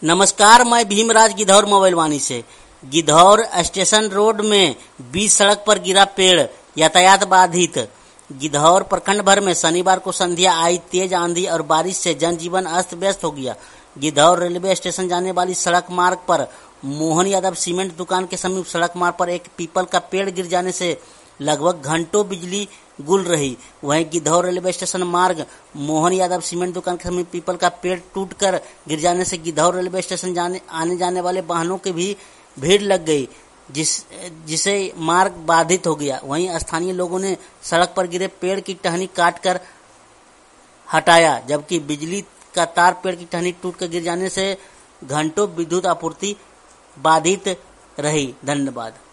नमस्कार, मैं भीमराज गिद्धौर मोबाइल वाणी से। गिद्धौर स्टेशन रोड में बीच सड़क पर गिरा पेड़, यातायात बाधित। गिद्धौर प्रखंड भर में शनिवार को संध्या आई तेज आंधी और बारिश से जनजीवन अस्त व्यस्त हो गया। गिद्धौर रेलवे स्टेशन जाने वाली सड़क मार्ग पर मोहन यादव सीमेंट दुकान के समीप सड़क मार्ग पर एक पीपल का पेड़ गिर जाने से लगभग घंटों बिजली गुल रही। वहीं गिद्धौर रेलवे स्टेशन मार्ग मोहन यादव सीमेंट दुकान के समीप पीपल का पेड़ टूटकर गिर जाने से गिद्धौर रेलवे स्टेशन आने जाने वाले वाहनों की भी भीड़ लग गई, जिसे मार्ग बाधित हो गया। वहीं स्थानीय लोगों ने सड़क पर गिरे पेड़ की टहनी काटकर हटाया, जबकि बिजली का तार पेड़ की टहनी टूटकर गिर जाने से घंटों विद्युत आपूर्ति बाधित रही। धन्यवाद।